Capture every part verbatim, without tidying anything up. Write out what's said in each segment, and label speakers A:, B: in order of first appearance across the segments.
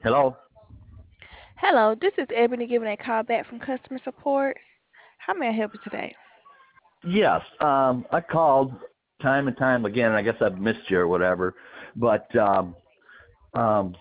A: Hello?
B: Hello, this is Ebony giving a call back from customer support. How may I help you today?
A: Yes, um, I called time and time again, and I guess I've missed you or whatever. But um, um,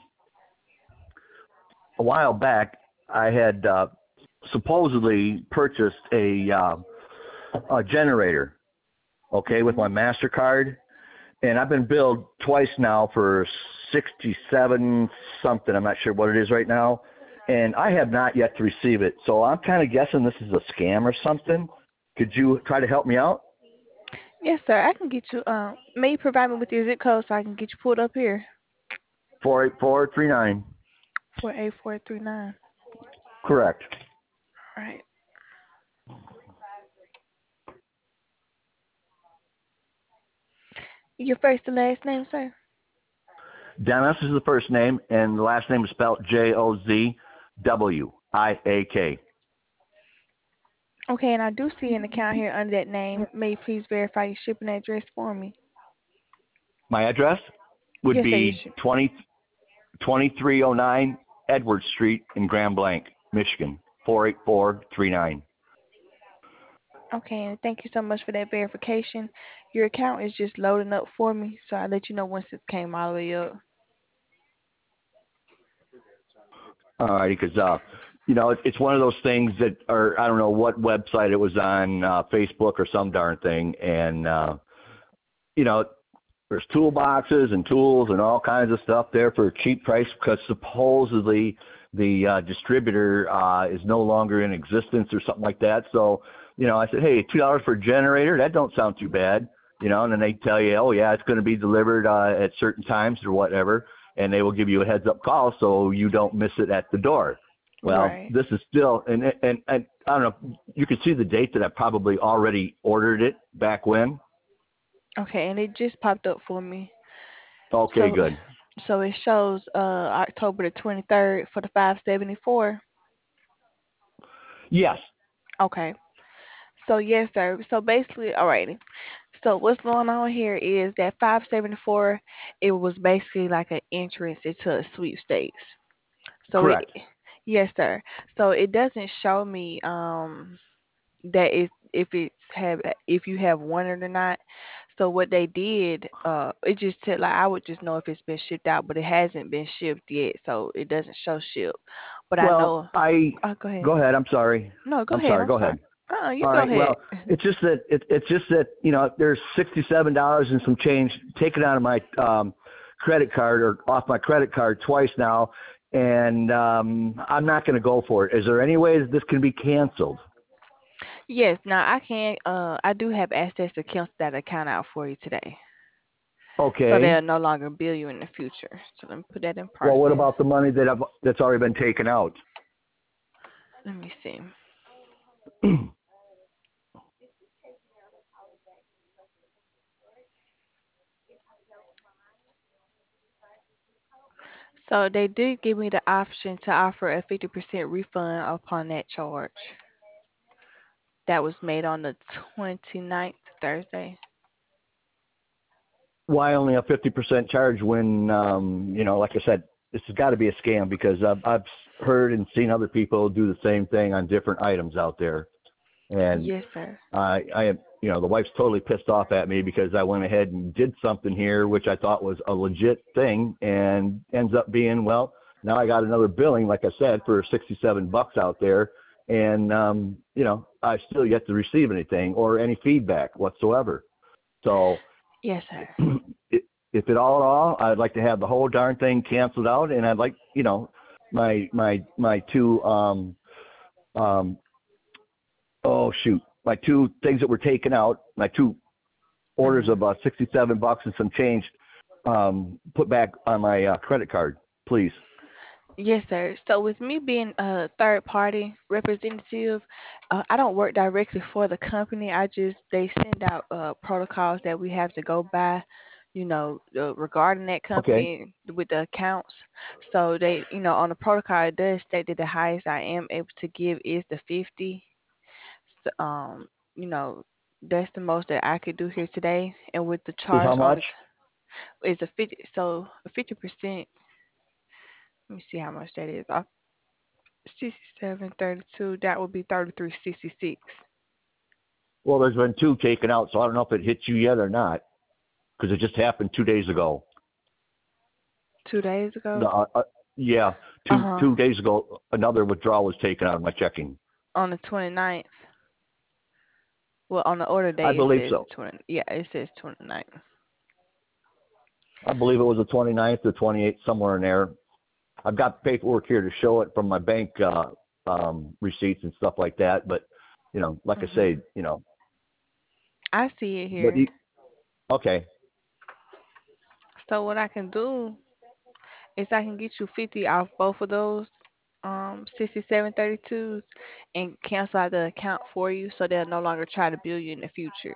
A: a while back, I had uh, supposedly purchased a, uh, a generator, okay, with
B: hmm
A: my MasterCard, and I've been billed twice now for sixty-seven something. I'm not sure what it is right now, and I have not yet to receive it. So I'm kind of guessing this is a scam or something. Could you try to help me out?
B: Yes, sir. I can get you. Um, may you provide me with your zip code so I can get you pulled up here
A: four eight four three nine.
B: for A four three nine.
A: Correct.
B: All right. Your first and last name, sir.
A: Dennis is the first name, and the last name is spelled J O Z W I A K.
B: Okay, and I do see an account here under that name. May you please verify your shipping address for me?
A: My address would
B: Yes, sir. You
A: be
B: should.
A: twenty twenty three oh nine Edward Street in Grand Blanc, Michigan, four eight four three nine.
B: Okay, and thank you so much for that verification. Your account is just loading up for me, so I'll let you know once it came all the way up.
A: All righty, because uh, you know, it, it's one of those things that, or I don't know what website it was on, uh, Facebook or some darn thing, and uh, you know, there's toolboxes and tools and all kinds of stuff there for a cheap price because supposedly the uh, distributor uh, is no longer in existence or something like that. So, you know, I said, hey, two dollars for a generator, that don't sound too bad, you know. And then they tell you, oh yeah, it's going to be delivered uh, at certain times or whatever, and they will give you a heads up call so you don't miss it at the door. Well,
B: Right.
A: this is still, and and and I don't know, you can see the date that I probably already ordered it back when.
B: Okay, and it just popped up for me.
A: Okay,
B: So
A: good.
B: so it shows uh October the twenty-third for the five seventy-four.
A: Yes.
B: Okay. So yes, sir. So basically, alrighty. So what's going on here is that five seventy-four, it was basically like an entrance into a sweepstakes. So it,
A: Correct.
B: yes, sir. So it doesn't show me um that it if it's have if you have won it or not. So what they did, uh, it just said like I would just know if it's been shipped out, but it hasn't been shipped yet, so it doesn't show ship. But I
A: Well,
B: know.
A: I
B: Oh, go ahead.
A: go ahead. I'm sorry.
B: No, go
A: I'm
B: ahead.
A: sorry.
B: I'm
A: Go
B: sorry.
A: ahead.
B: Uh, you
A: All
B: go
A: right.
B: ahead.
A: Well, it's just that it, it's just that you know there's sixty-seven dollars and some change taken out of my um, credit card or off my credit card twice now, and um, I'm not going to go for it. Is there any way that this can be canceled?
B: Yes. Now I can. Uh, I do have access to cancel that account out for you today, so
A: Okay.
B: they'll no longer bill you in the future. So let me put that in
A: Well, what
B: process.
A: about the money that I've, that's already been taken out?
B: Let me see. So they did give me the option to offer a fifty percent refund upon that charge. That was made on the twenty-ninth, Thursday.
A: Why only a fifty percent charge when, um, you know, like I said, this has got to be a scam because I've, I've heard and seen other people do the same thing on different items out there. And
B: Yes, sir.
A: I, I am, you know, the wife's totally pissed off at me because I went ahead and did something here, which I thought was a legit thing and ends up being, well, now I got another billing, like I said, for sixty-seven bucks out there. And, um, you know, I still yet to receive anything or any feedback whatsoever. So,
B: Yes, sir.
A: if at all at all, I'd like to have the whole darn thing canceled out, and I'd like, you know, my my my two um um oh shoot, my two things that were taken out, my two orders
B: hmm
A: of uh, sixty-seven bucks and some change, um, put back on my uh, credit card, please.
B: Yes, sir. So with me being a third party representative, uh, I don't work directly for the company. I just they send out uh, protocols that we have to go by, you know, uh, regarding that
A: Okay.
B: company with the accounts. So they, you know, on the protocol it does state that the highest I am able to give is the fifty. So, um, you know, that's the most that I could do here today. And with the
A: Is
B: charge
A: how
B: on
A: much?
B: the is a fifty, so a fifty percent. Let me see how much that is. Off sixty-seven thirty-two. That would be thirty-three sixty-six.
A: Well, there's been two taken out, so I don't know if it hit you yet or not, because it just happened two days ago.
B: Two days
A: The,
B: ago.
A: uh, uh, yeah,
B: Uh
A: two
B: huh.
A: two days ago, another withdrawal was taken out of my checking.
B: On the twenty-ninth. Well, on the order
A: I
B: date it
A: believe
B: says
A: so.
B: twenty. Yeah, it says twenty-ninth.
A: I believe it was the twenty-ninth or twenty-eighth, somewhere in there. I've got paperwork here to show it from my bank uh, um, receipts and stuff like that. But you know, like I
B: Mhm.
A: say, you know,
B: I see it
A: but
B: here.
A: he, okay,
B: So what I can do is I can get you fifty off both of those um sixty-seven thirty-twos and cancel out the account for you so they'll no longer try to bill you in the future.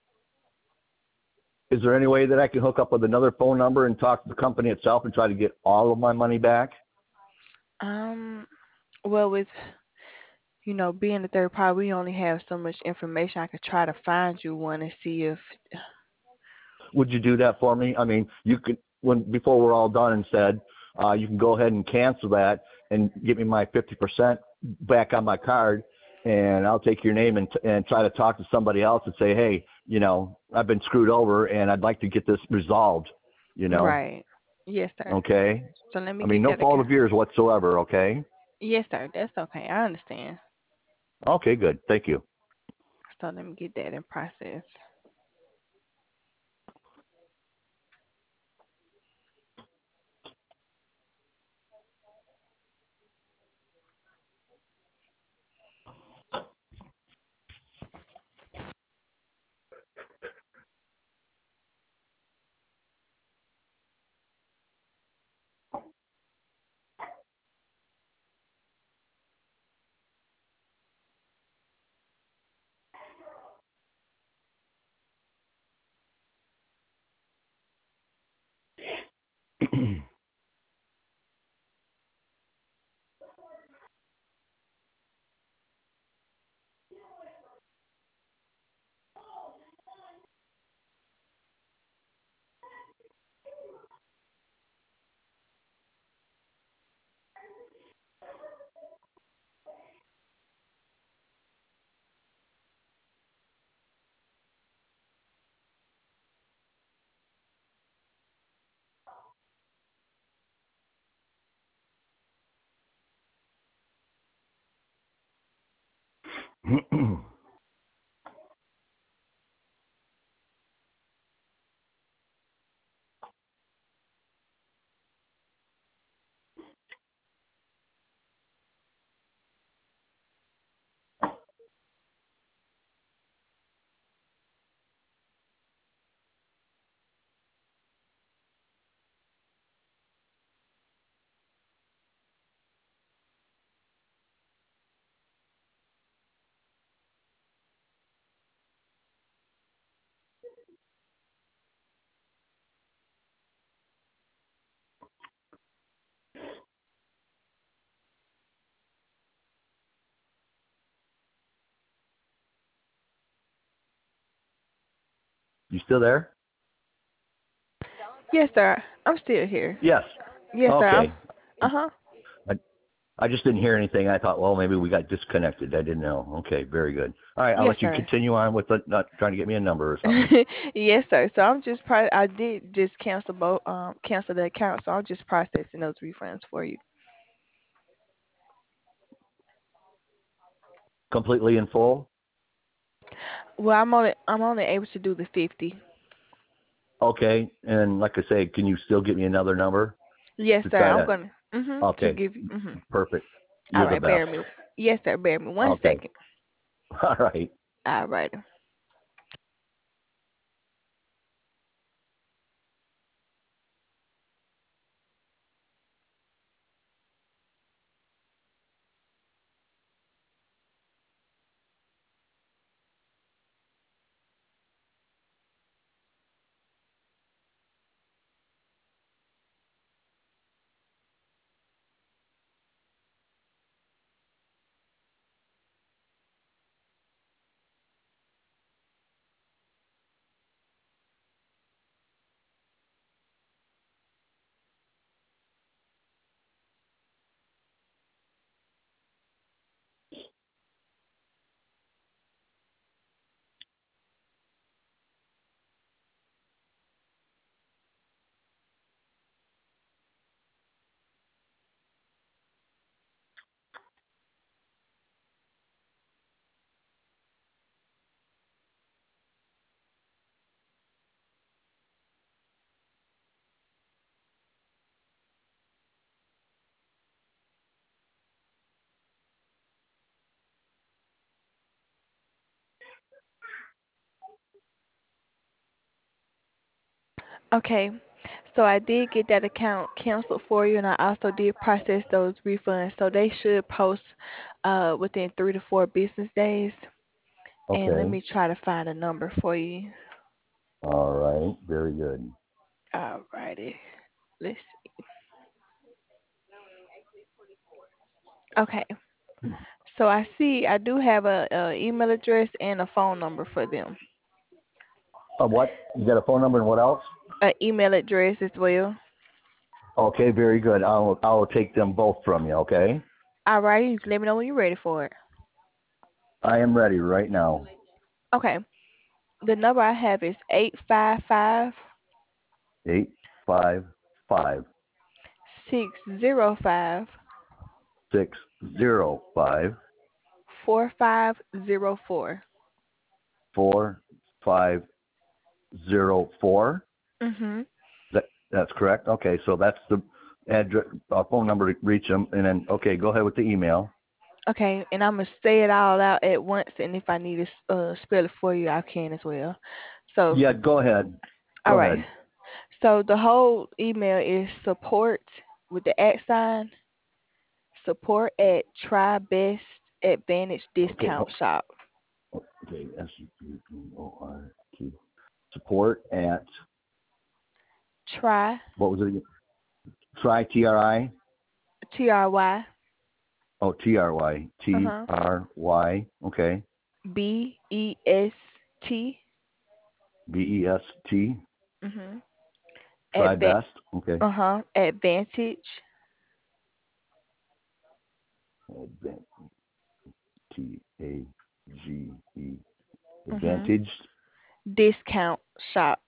A: is there any way that I can hook up with another phone number and talk to the company itself and try to get all of my money back?
B: Um, well, with you know being a third party, we only have so much information. I could try to find you one and see if.
A: Would you do that for me? I mean, you could when before we're all done and said, uh, you can go ahead and cancel that and give me my fifty percent back on my card, and I'll take your name and and try to talk to somebody else and say, hey, you know, I've been screwed over and I'd like to get this resolved. You know,
B: Right. Yes, sir.
A: okay.
B: So let me
A: I mean,
B: get
A: no
B: that
A: fault
B: account.
A: of yours whatsoever. Okay.
B: Yes, sir. That's okay. I understand.
A: Okay, good. Thank you.
B: So let me get that in process.
A: You still there?
B: Yes, sir. I'm still here.
A: Yes.
B: Yes, sir. I'm.
A: Okay.
B: Uh huh.
A: I, I just didn't hear anything. I thought, well, maybe we got disconnected. I didn't know. Okay, very good. All right, I'll
B: Yes,
A: let you
B: sir.
A: continue on with the, not trying to get me a number or something.
B: Yes, sir. So I'm just pro- I did just cancel both um cancel the account, so I'm just processing those refunds for you.
A: Completely in full?
B: Well, I'm only I'm only able to do the fifty.
A: Okay, and like I say, can you still get me another number
B: Yes,
A: to
B: sir.
A: try
B: I'm
A: to?
B: gonna mhm to
A: Okay,
B: give you mhm.
A: perfect.
B: All
A: You're the
B: right,
A: best.
B: bear me. Yes, sir. Bear me one
A: Okay,
B: second.
A: all right.
B: All right. Okay. So I did get that account canceled for you, and I also did process those refunds. So they should post uh within three to four business days. And let
A: Okay.
B: me try to find a number for you.
A: All right. Very good.
B: Alrighty. Let's okay. So I see I do have a, a email address and a phone number for them.
A: Uh, what? You got a phone number and what else?
B: An email address as well.
A: Okay. Very good. I'll I'll take them both from you. Okay.
B: Alrighty, you can let me know when you're ready for it.
A: I am ready right now.
B: Okay. The number I have is eight five five
A: Eight five five
B: six zero five
A: six zero five
B: four five zero four.
A: four five zero four.
B: Mhm.
A: That that's correct. Okay, so that's the address, uh, phone number to reach them, and then okay, go ahead with the email.
B: Okay, and I'm gonna say it all out at once, and if I need to s- uh, spell it for you, I can as well. So,
A: Yeah, go ahead.
B: all
A: Go
B: right.
A: ahead.
B: So the whole email is support with the at sign, support at Try Best Advantage
A: Okay.
B: Discount
A: oh,
B: Shop.
A: Okay. S U P P O R T. Support at
B: Try
A: what was it? Again? Try T R I.
B: T R Y.
A: Oh, T R Y.
B: Uh
A: T
B: huh.
A: R Y. Okay.
B: B E S T.
A: B E S T.
B: Mhm.
A: Try
B: Adva-
A: best. Okay.
B: uh huh. Advantage.
A: Advan- T A G E.
B: Mhm.
A: Advantage.
B: Discount Shop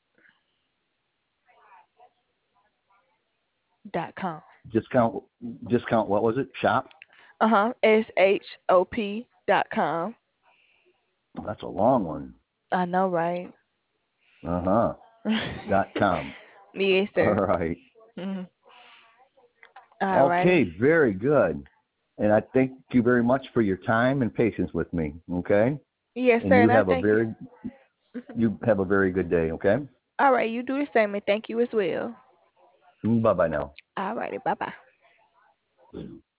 B: dot com.
A: Discount. Discount. What was it? Shop.
B: Uh huh. S H O P dot com.
A: Oh, that's a long one.
B: I know, right?
A: Uh huh. Dot com.
B: Yes,
A: All
B: sir.
A: right.
B: Mhm. All
A: Okay.
B: righty.
A: Very good. And I thank you very much for your time and patience with me. Okay.
B: Yes,
A: And
B: sir.
A: you
B: And I
A: have a
B: thank you.
A: very
B: Mhm.
A: you have a very good day. Okay.
B: All right. You do the same, and thank you as well.
A: Bye bye now.
B: All righty. Bye bye.